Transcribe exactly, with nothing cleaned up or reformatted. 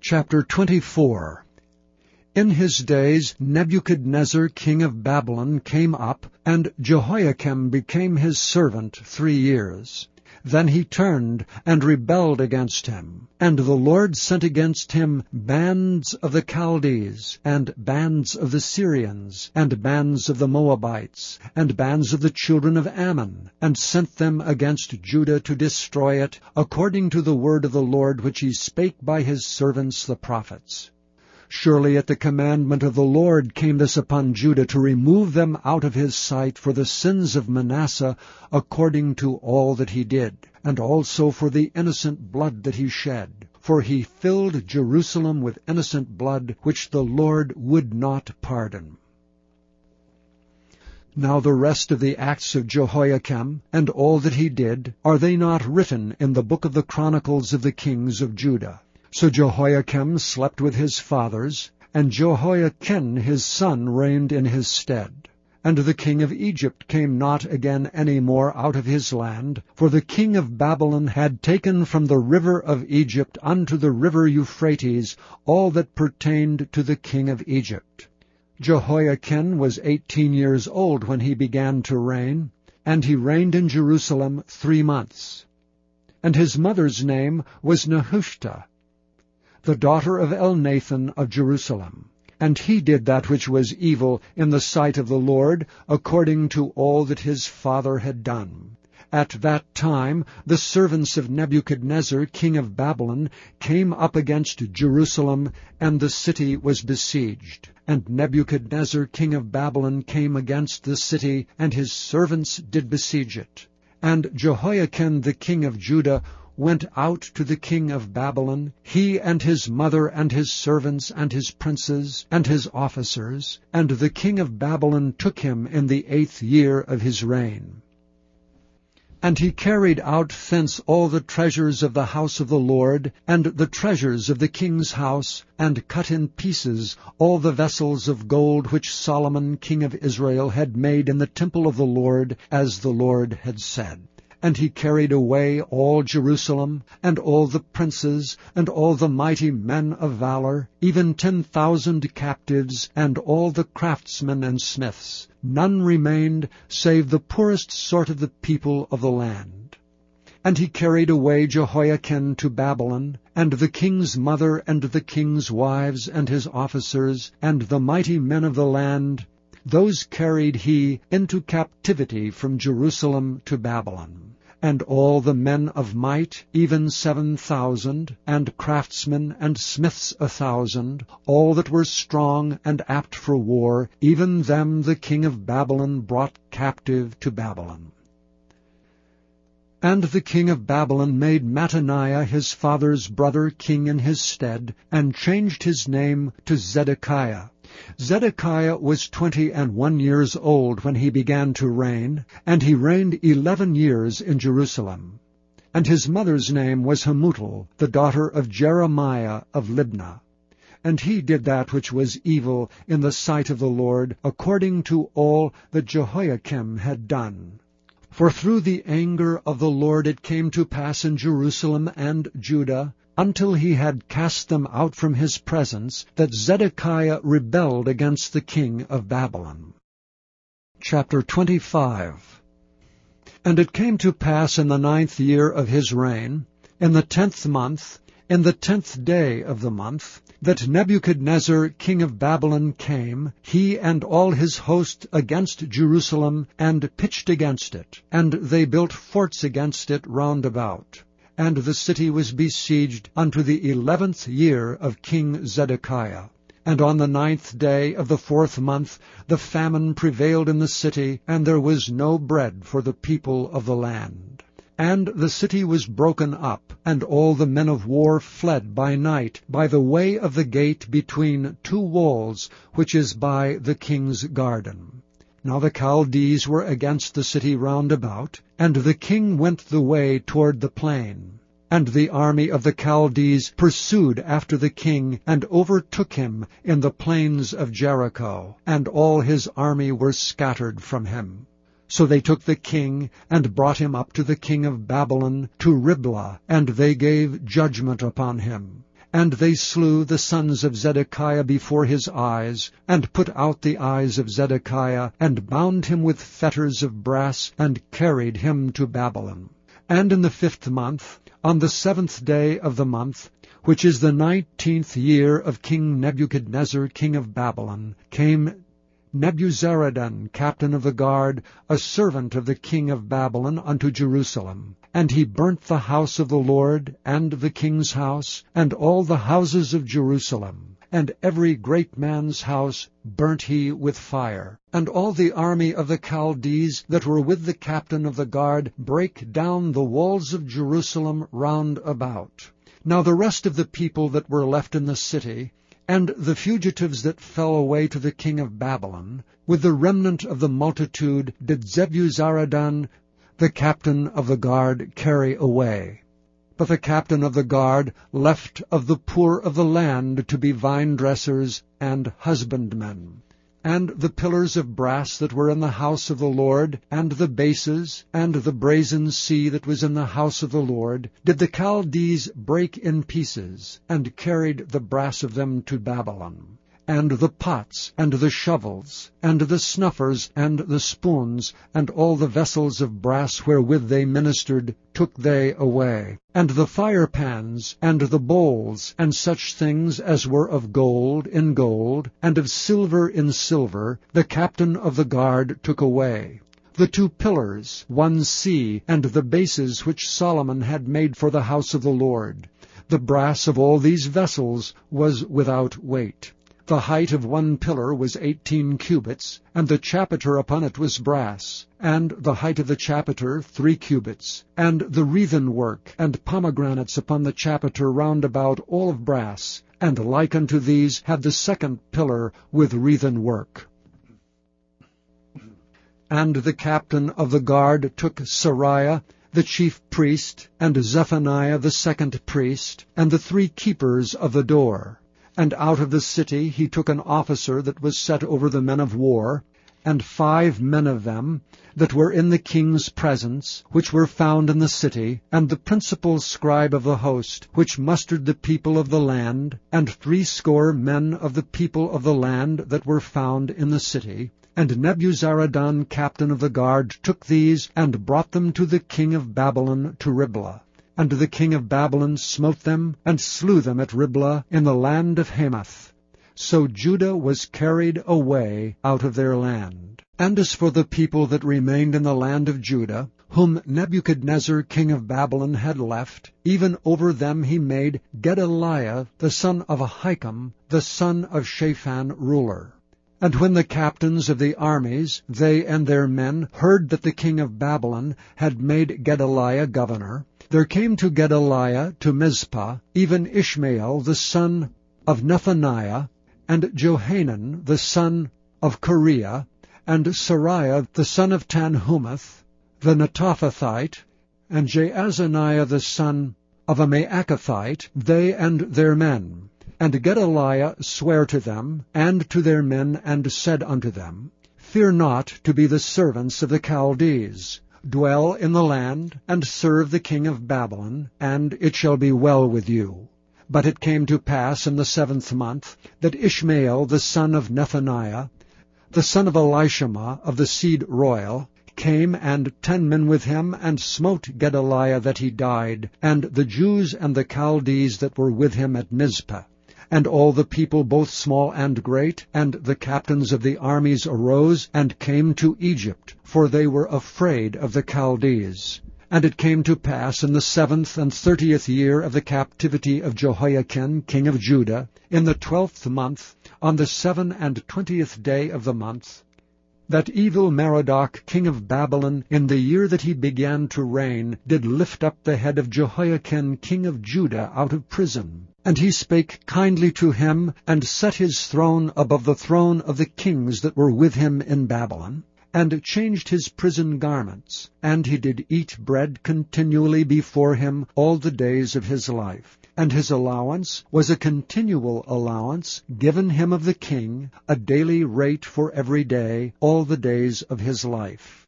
Chapter twenty-four. In his days Nebuchadnezzar king of Babylon came up, and Jehoiakim became his servant three years. Then he turned and rebelled against him, and the Lord sent against him bands of the Chaldees, and bands of the Syrians, and bands of the Moabites, and bands of the children of Ammon, and sent them against Judah to destroy it, according to the word of the Lord which he spake by his servants the prophets. Surely at the commandment of the Lord came this upon Judah, to remove them out of his sight for the sins of Manasseh, according to all that he did, and also for the innocent blood that he shed. For he filled Jerusalem with innocent blood, which the Lord would not pardon. Now the rest of the acts of Jehoiakim, and all that he did, are they not written in the book of the Chronicles of the kings of Judah? So Jehoiakim slept with his fathers, and Jehoiachin his son reigned in his stead. And the king of Egypt came not again any more out of his land, for the king of Babylon had taken from the river of Egypt unto the river Euphrates all that pertained to the king of Egypt. Jehoiachin was eighteen years old when he began to reign, and he reigned in Jerusalem three months. And his mother's name was Nehushta, the daughter of Elnathan of Jerusalem. And he did that which was evil in the sight of the Lord, according to all that his father had done. At that time the servants of Nebuchadnezzar king of Babylon came up against Jerusalem, and the city was besieged. And Nebuchadnezzar king of Babylon came against the city, and his servants did besiege it. And Jehoiachin the king of Judah went out to the king of Babylon, he and his mother and his servants and his princes and his officers, and the king of Babylon took him in the eighth year of his reign. And he carried out thence all the treasures of the house of the Lord, and the treasures of the king's house, and cut in pieces all the vessels of gold which Solomon king of Israel had made in the temple of the Lord, as the Lord had said. And he carried away all Jerusalem, and all the princes, and all the mighty men of valor, even ten thousand captives, and all the craftsmen and smiths. None remained, save the poorest sort of the people of the land. And he carried away Jehoiachin to Babylon, and the king's mother, and the king's wives, and his officers, and the mighty men of the land. Those carried he into captivity from Jerusalem to Babylon. And all the men of might, even seven thousand, and craftsmen and smiths a thousand, all that were strong and apt for war, even them the king of Babylon brought captive to Babylon. And the king of Babylon made Mattaniah his father's brother king in his stead, and changed his name to Zedekiah. Zedekiah was twenty and one years old when he began to reign, and he reigned eleven years in Jerusalem. And his mother's name was Hamutal, the daughter of Jeremiah of Libnah. And he did that which was evil in the sight of the Lord, according to all that Jehoiakim had done. For through the anger of the Lord it came to pass in Jerusalem and Judah, until he had cast them out from his presence, that Zedekiah rebelled against the king of Babylon. Chapter twenty-five. And it came to pass in the ninth year of his reign, in the tenth month, in the tenth day of the month, that Nebuchadnezzar king of Babylon came, he and all his host, against Jerusalem, and pitched against it, and they built forts against it round about. And the city was besieged unto the eleventh year of King Zedekiah. And on the ninth day of the fourth month the famine prevailed in the city, and there was no bread for the people of the land. And the city was broken up, and all the men of war fled by night by the way of the gate between two walls, which is by the king's garden. Now the Chaldees were against the city round about, and the king went the way toward the plain. And the army of the Chaldees pursued after the king, and overtook him in the plains of Jericho, and all his army were scattered from him. So they took the king, and brought him up to the king of Babylon, to Riblah, and they gave judgment upon him. And they slew the sons of Zedekiah before his eyes, and put out the eyes of Zedekiah, and bound him with fetters of brass, and carried him to Babylon. And in the fifth month, on the seventh day of the month, which is the nineteenth year of King Nebuchadnezzar king of Babylon, came Nebuzaradan, captain of the guard, a servant of the king of Babylon, unto Jerusalem. And he burnt the house of the Lord, and the king's house, and all the houses of Jerusalem. And every great man's house burnt he with fire. And all the army of the Chaldees that were with the captain of the guard brake down the walls of Jerusalem round about. Now the rest of the people that were left in the city, and the fugitives that fell away to the king of Babylon, with the remnant of the multitude, did Nebuzaradan, the captain of the guard, carry away. But the captain of the guard left of the poor of the land to be vine-dressers and husbandmen. And the pillars of brass that were in the house of the Lord, and the bases, and the brazen sea that was in the house of the Lord, did the Chaldees break in pieces, and carried the brass of them to Babylon. And the pots, and the shovels, and the snuffers, and the spoons, and all the vessels of brass wherewith they ministered, took they away. And the firepans, and the bowls, and such things as were of gold in gold, and of silver in silver, the captain of the guard took away. The two pillars, one sea, and the bases which Solomon had made for the house of the Lord. The brass of all these vessels was without weight. The height of one pillar was eighteen cubits, and the chapiter upon it was brass, and the height of the chapiter three cubits, and the wreathen work and pomegranates upon the chapiter round about all of brass, and like unto these had the second pillar with wreathen work. And the captain of the guard took Sariah, the chief priest, and Zephaniah the second priest, and the three keepers of the door. And out of the city he took an officer that was set over the men of war, and five men of them that were in the king's presence, which were found in the city, and the principal scribe of the host, which mustered the people of the land, and threescore men of the people of the land that were found in the city. And Nebuzaradan, captain of the guard, took these, and brought them to the king of Babylon to Riblah. And the king of Babylon smote them, and slew them at Riblah in the land of Hamath. So Judah was carried away out of their land. And as for the people that remained in the land of Judah, whom Nebuchadnezzar king of Babylon had left, even over them he made Gedaliah the son of Ahikam, the son of Shaphan, ruler. And when the captains of the armies, they and their men, heard that the king of Babylon had made Gedaliah governor, there came to Gedaliah to Mizpah even Ishmael the son of Nethaniah, and Johanan the son of Kareah, and Sariah the son of Tanhumeth, the Netophathite, and Jaazaniah the son of a Maacathite, they and their men. And Gedaliah sware to them, and to their men, and said unto them, Fear not to be the servants of the Chaldees. Dwell in the land, and serve the king of Babylon, and it shall be well with you. But it came to pass in the seventh month, that Ishmael the son of Nethaniah, the son of Elishama of the seed royal, came, and ten men with him, and smote Gedaliah that he died, and the Jews and the Chaldees that were with him at Mizpah. And all the people, both small and great, and the captains of the armies arose, and came to Egypt, for they were afraid of the Chaldees. And it came to pass in the seventh and thirtieth year of the captivity of Jehoiakim king of Judah, in the twelfth month, on the seven and twentieth day of the month, that evil Merodach king of Babylon, in the year that he began to reign, did lift up the head of Jehoiakim king of Judah out of prison. And he spake kindly to him, and set his throne above the throne of the kings that were with him in Babylon, and changed his prison garments. And he did eat bread continually before him all the days of his life. And his allowance was a continual allowance given him of the king, a daily rate for every day, all the days of his life.